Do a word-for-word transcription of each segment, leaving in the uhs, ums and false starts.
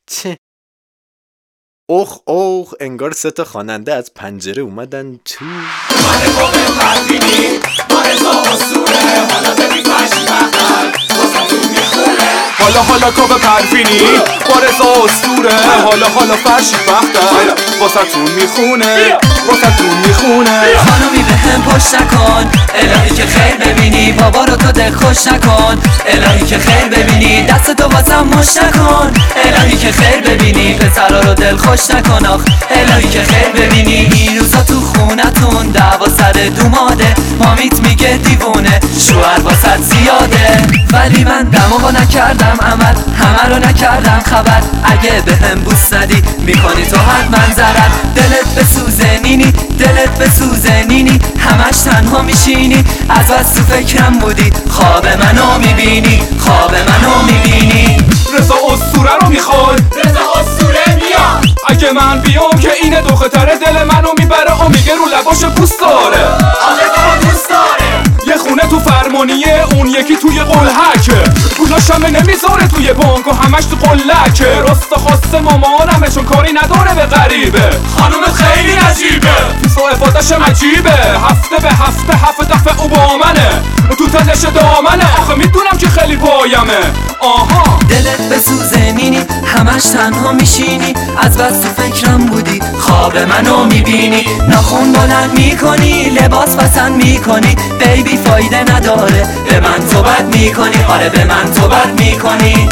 چه اوخ اوخ، انگار سه تا خواننده از پنجره اومدن تو. من با به پرفینی با رضا اسطوره، حالا ببین فرشی بختر واسه میخونه. حالا حالا کاوه پرفینی با رضا اسطوره، حالا حالا فرشی بختر واسه تون میخونه، واسه تون میخونه. خانومی به هم پشت نکن، الهی که خیر ببینی، بابا رو تو دل خوش نکن، الهی که خیر ببینی، دست تو واسم مش نکن، الهی که خیر ببینی، پسرا رو دل خوش نکن، آخ الهی که خیر ببینی. این روزا تو خونتون دعوا سر دوماده، مامیت میگه دیوونه، شوهر واسط زیاده، ولی من دمو نکردم عمل، همه رو نکردم خبر. اگه به هم بوس ندی میکنی تو حتما ضرر. دلت بسوزه نینی، دلت بسوزه نینی، همش تنها میشینی، از بس تو فکرم بودی، خواب منو میبینی، خواب منو میبینی. رضا اسطوره رو میخوای؟ رضا اسطوره میاد. اگه من بیام که اینه دوختره، دل منو میبره و میگه رو لباش پوست داره. آخه تو دوست داره. یه خونه تو فرمانیه، اون یکی توی قلهکه، پولاش همه نمیذاره توی بانک و همش تو قلکه. راست خواسته مامانمه چون کاری نداره به غریبه. خانومت خیلی عجیبه، تو افادش مجیبه، هفته به هفته هفته دفعه او با منه، تو تدش دامنه. آخه میدونم که خیلی پایمه. آها دلت بسوزه نینی، همش تنها میشینی، از بس تو فکرم بودی، خواب منو میبینی. ناخون بلند میکنی، لباس پسند میکنی، بیبی فایده نداره، به من تو بد میکنی، آره به من تو بد میکنی.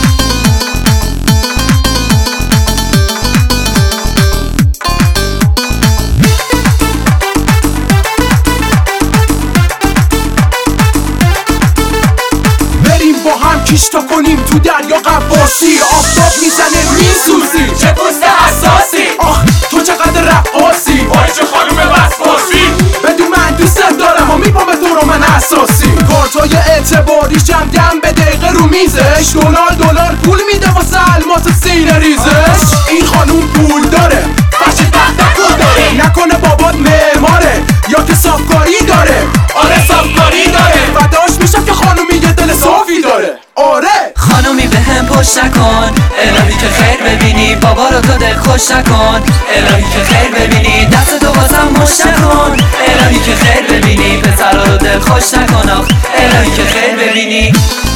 با هم کشتا کنیم تو دریا قباسی، آفتاب میزنه میسوزی، چه پوست حساسی. آخ تو چقدر رقاصی، وای چه خانوم وسواسی. بدون من دوستت دارم و میپام به تو رو من اساسی. کارتای اعتباریشم دم به دقیقه رو میزش، دلار دلار پول میده واسه الماس سینه ریزش. این خانوم پول داره، بچه تخت پول داره، نکنه بابات معماره یا که صافکاری داره. آره صافکاری داره. فداش میشم که خانومی یه دل صافی داره. آره خانومی به هم پشت نکن، الهی که خیر ببینی، بابا رو تو دل خوش نکن، الهی که خیر ببینی، دست تو واسم مش نکن، الهی که خیر ببینی، پسرا رو دل خوش نکن، آخ الهی که خیر ببینی.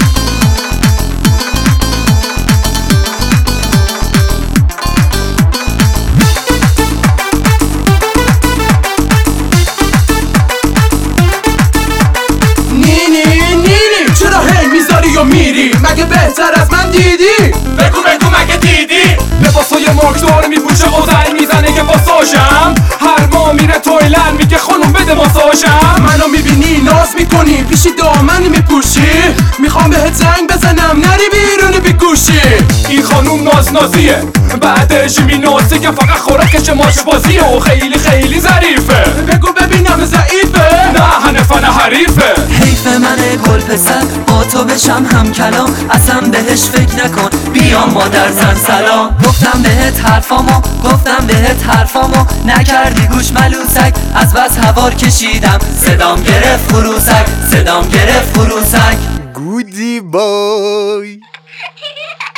میری مگه بهتر از من دیدی؟ بگو بگو مگه دیدی؟ لباسای مارکدار میپوشه و زنگ میزنه که پاساژم، هر ما میره تویلند میگه خانوم بده ماساژم. منو میبینی ناز میکنی، پیشی دامن میپوشی، میخوام بهت زنگ بزنم نری بیرون بگوشی. این خانوم ناز نازیه، بعدش مینازه که فقط خوراکش ماش بازیه و خیلی خیلی ظریفه. بگو ببینم ضعیفه؟ نه هنفه نه حریفه. حیف منه گل پسر با تو بشم هم کلام، اصلا بهش فکر نکن، بیام مادر زن سلام. گفتم بهت حرفامو، گفتم بهت حرفامو، نکردی گوش ملوسک، از بس هوار کشیدم، صدام گرفت خروسک، صدام گرفت خروسک. گودی بای.